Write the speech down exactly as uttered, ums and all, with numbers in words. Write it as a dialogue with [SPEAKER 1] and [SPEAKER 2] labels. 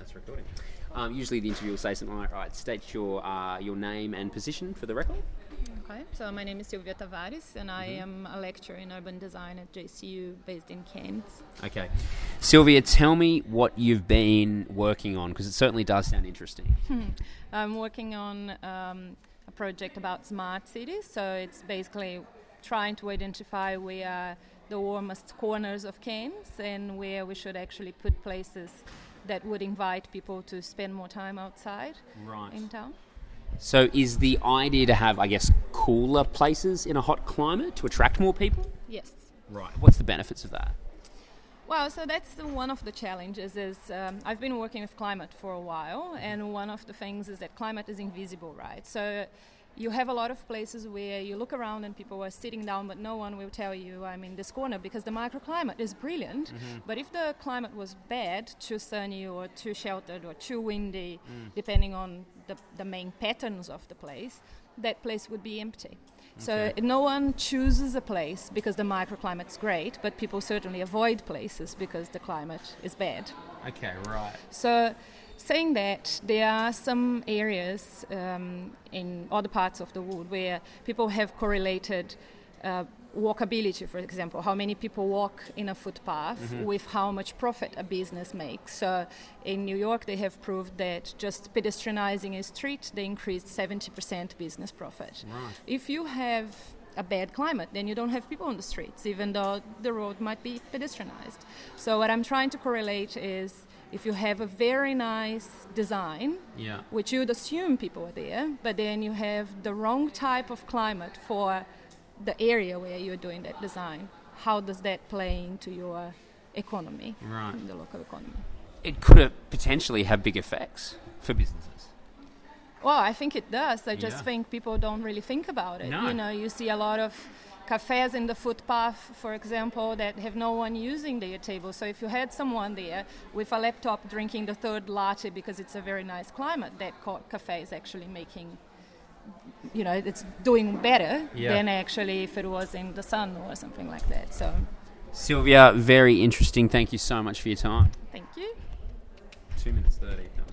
[SPEAKER 1] That's recording. Um, usually the interview will say something like, right, state your uh, your name and position for the record.
[SPEAKER 2] Okay, so my name is Silvia Tavares, and I
[SPEAKER 1] Mm-hmm.
[SPEAKER 2] am a lecturer in urban design at J C U based in Kent.
[SPEAKER 1] Okay. Silvia, tell me what you've been working on, because it certainly does sound interesting.
[SPEAKER 2] I'm working on um, a project about smart cities, so it's basically trying to identify where are the warmest corners of Kent and where we should actually put places that would invite people to spend more time outside
[SPEAKER 1] Right.
[SPEAKER 2] in town.
[SPEAKER 1] So is the idea to have, I guess, cooler places in a hot climate to attract more people?
[SPEAKER 2] Yes.
[SPEAKER 1] Right. What's the benefits of that?
[SPEAKER 2] Well, so that's the- one of the challenges is um, I've been working with climate for a while, and one of the things is that climate is invisible, right? So you have a lot of places where you look around and people are sitting down, but no one will tell you I'm in this corner because the microclimate is brilliant.
[SPEAKER 1] Mm-hmm.
[SPEAKER 2] But if the climate was bad, too sunny or too sheltered or too windy, depending on the, the main patterns of the place, that place would be empty. So
[SPEAKER 1] Okay.
[SPEAKER 2] no one chooses a place because the microclimate's great, but people certainly avoid places because the climate is bad.
[SPEAKER 1] Okay, right.
[SPEAKER 2] So saying that, there are some areas um, in other parts of the world where people have correlated uh, walkability, for example, how many people walk in a footpath
[SPEAKER 1] Mm-hmm.
[SPEAKER 2] with how much profit a business makes. So in New York, they have proved that just pedestrianizing a street, they increased seventy percent business profit.
[SPEAKER 1] Right.
[SPEAKER 2] If you have a bad climate, then you don't have people on the streets, even though the road might be pedestrianized. So what I'm trying to correlate is if you have a very nice design,
[SPEAKER 1] Yeah.
[SPEAKER 2] which you'd assume people are there, but then you have the wrong type of climate for the area where you're doing that design, how does that play into your economy,
[SPEAKER 1] Right.
[SPEAKER 2] the local economy?
[SPEAKER 1] It could uh, potentially have big effects for businesses.
[SPEAKER 2] Well, I think it does. I just
[SPEAKER 1] Yeah.
[SPEAKER 2] think people don't really think about it.
[SPEAKER 1] No.
[SPEAKER 2] You know, you see a lot of cafes in the footpath, for example, that have no one using their table. So if you had someone there with a laptop drinking the third latte because it's a very nice climate, that co- cafe is actually making, you know, it's doing better
[SPEAKER 1] Yeah.
[SPEAKER 2] than actually if it was in the sun or something like that. So
[SPEAKER 1] Silvia, very interesting. Thank you so much for your time.
[SPEAKER 2] thank you.
[SPEAKER 1] Two minutes thirty.